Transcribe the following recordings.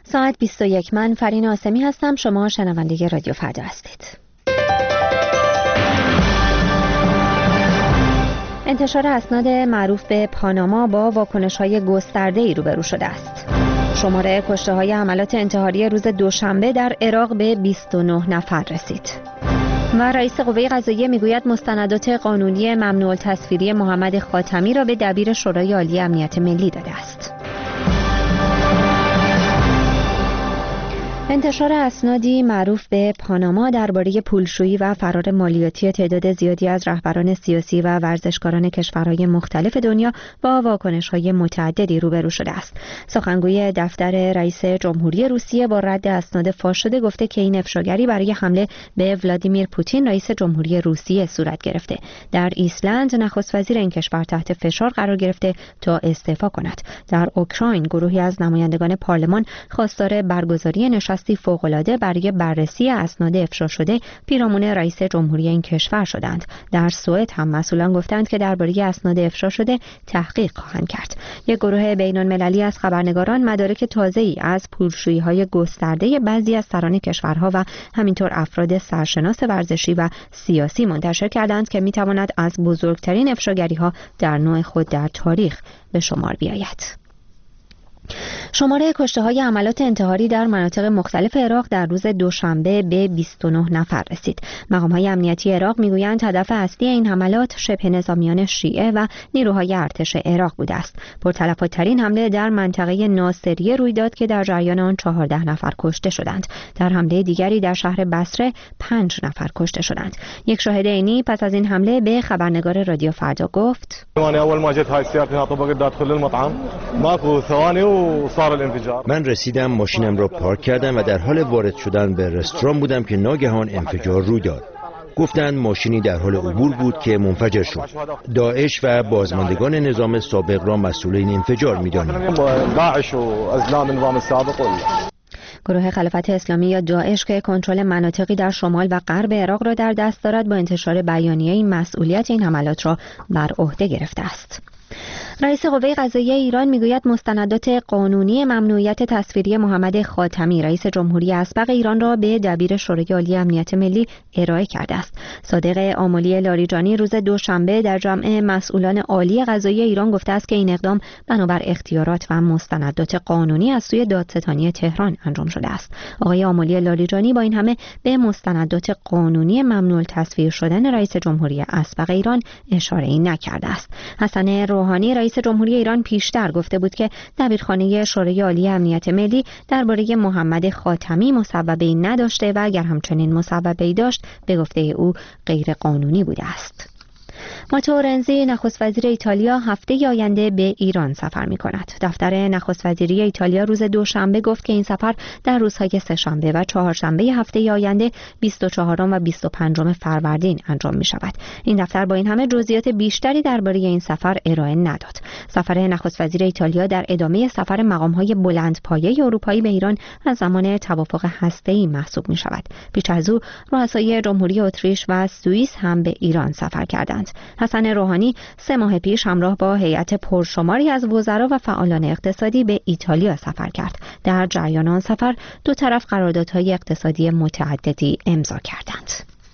ساعت 21. من فرین آسمی هستم. شما شنونده رادیو فردا هستید. انتشار اسناد معروف به پاناما با واکنش‌های گسترده‌ای روبرو شده است. شماره کشته‌های حملات انتحاری روز دوشنبه در عراق به 29 نفر رسید. و رئیس قوه قضاییه میگوید مستندات قانونی ممنوع التصویری محمد خاتمی را به دبیر شورای عالی امنیت ملی داده است. انتشار اسنادی معروف به پاناما درباره پولشویی و فرار مالیاتی تعداد زیادی از رهبران سیاسی و ورزشکاران کشورهای مختلف دنیا با واکنش‌های متعددی روبرو شده است. سخنگوی دفتر رئیس جمهوری روسیه با رد اسناد فاش شده گفته که این افشاگری برای حمله به ولادیمیر پوتین رئیس جمهوری روسیه صورت گرفته. در ایسلند نخست وزیر این کشور تحت فشار قرار گرفته تا استعفا کند. در اوکراین گروهی از نمایندگان پارلمان خواستار برگزاری نشستی فوق‌العاده برای بررسی اسناد افشا شده پیرامون رئیس جمهوری این کشور شدند. در سوئد هم مسئولان گفتند که درباره اسناد افشا شده تحقیق خواهند کرد. یک گروه بین‌المللی از خبرنگاران مدارک تازه‌ای از پولشویی‌های گسترده بعضی از سران کشورها و همینطور افراد سرشناس ورزشی و سیاسی منتشر کردند که می‌تواند از بزرگترین افشاگری‌ها در نوع خود در تاریخ به شمار بیاید. شماره کشته‌های حملات انتحاری در مناطق مختلف عراق در روز دوشنبه به 29 نفر رسید. مقام‌های امنیتی عراق می‌گویند هدف اصلی این حملات شبه نظامیان شیعه و نیروهای ارتش عراق بوده است. پرتلفات‌ترین حمله در منطقه ناصریه روی داد که در جریان آن 14 نفر کشته شدند. در حمله دیگری در شهر بصره 5 نفر کشته شدند. یک شاهد عینی پس از این حمله به خبرنگار رادیو فردا گفت: من رسیدم، ماشینم را پارک کردم و در حال وارد شدن به رستوران بودم که ناگهان انفجار روی داد. گفتند ماشینی در حال عبور بود که منفجر شد. داعش و بازماندگان نظام سابق را مسئول این انفجار می‌دانند. گروه خلافت اسلامی یا داعش که کنترل مناطقی در شمال و غرب عراق را در دست دارد با انتشار بیانیه‌ای مسئولیت این حملات را بر عهده گرفته است. رئیس قوه قضاییه ایران میگوید مستندات قانونی ممنوعیت تصویری محمد خاتمی رئیس جمهوری اسبق ایران را به دبیر شورای عالی امنیت ملی ارائه کرده است. صادق آملی لاریجانی روز دوشنبه در جمع مسئولان عالی قضایی ایران گفته است که این اقدام بنابر اختیارات و مستندات قانونی از سوی دادستانی تهران انجام شده است. آقای آملی لاریجانی با این همه به مستندات قانونی ممنوع تصویر شدن رئیس جمهوری اسبق ایران اشاره‌ای نکرده است. حسن روحانی رئیس جمهوری ایران پیشتر گفته بود که دبیرخانه شورای عالی امنیت ملی درباره محمد خاتمی مصوبه‌ای نداشته و اگر همچنین مصوبه‌ای داشت به گفته او غیر قانونی بوده است. ماتئو رنزی نخست وزیر ایتالیا هفته آینده به ایران سفر می‌کند. دفتر نخست وزیری ایتالیا روز دوشنبه گفت که این سفر در روزهای سه‌شنبه و چهارشنبه هفته آینده 24 و 25 فروردین انجام می‌شود. این دفتر با این همه جزئیات بیشتری درباره این سفر ارائه نداد. سفر نخست وزیر ایتالیا در ادامه سفر مقام‌های بلندپایه اروپایی به ایران از زمان توافق هسته‌ای محسوب می‌شود. پیش از او رؤسای جمهوری اتریش و سوئیس هم به ایران سفر کردند. حسن روحانی 3 ماه پیش همراه با هیئت پرشماری از وزرا و فعالان اقتصادی به ایتالیا سفر کرد. در جریان آن سفر دو طرف قراردادهای اقتصادی متعددی امضا کردند.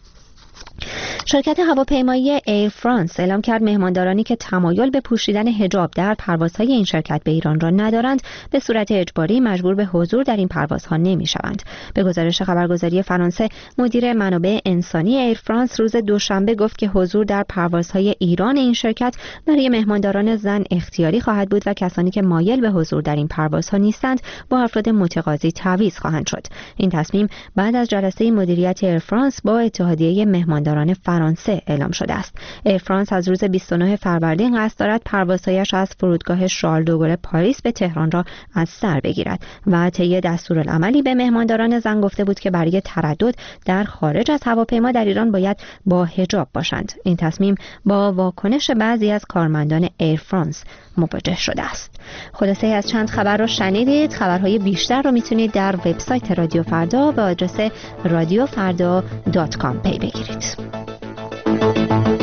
شرکت هواپیمایی ایر فرانس اعلام کرد مهماندارانی که تمایل به پوشیدن حجاب در پروازهای این شرکت به ایران را ندارند به صورت اجباری مجبور به حضور در این پروازها نمی‌شوند. به گزارش خبرگزاری فرانسه، مدیر منابع انسانی ایر فرانس روز دوشنبه گفت که حضور در پروازهای ایران این شرکت برای مهمانداران زن اختیاری خواهد بود و کسانی که مایل به حضور در این پروازها نیستند با افراد متقاضی تعویض خواهند شد. این تصمیم بعد از جلسه مدیریت ایر فرانس با اتحادیه مهمانداران فرانسه اعلام شده است. ایر فرانس از روز 29 فروردین قصد دارد پروازهایش از فرودگاه شارل دوگل پاریس به تهران را از سر بگیرد و طی دستورالعملی به مهمانداران زن گفته بود که برای تردد در خارج از هواپیما در ایران باید با حجاب باشند. این تصمیم با واکنش بعضی از کارمندان ایر فرانس مواجه شده است. خلاصه از چند خبر را شنیدید. خبرهای بیشتر رو میتونید در وبسایت رادیو فردا به آدرس radiofarda.com پی بگیرید.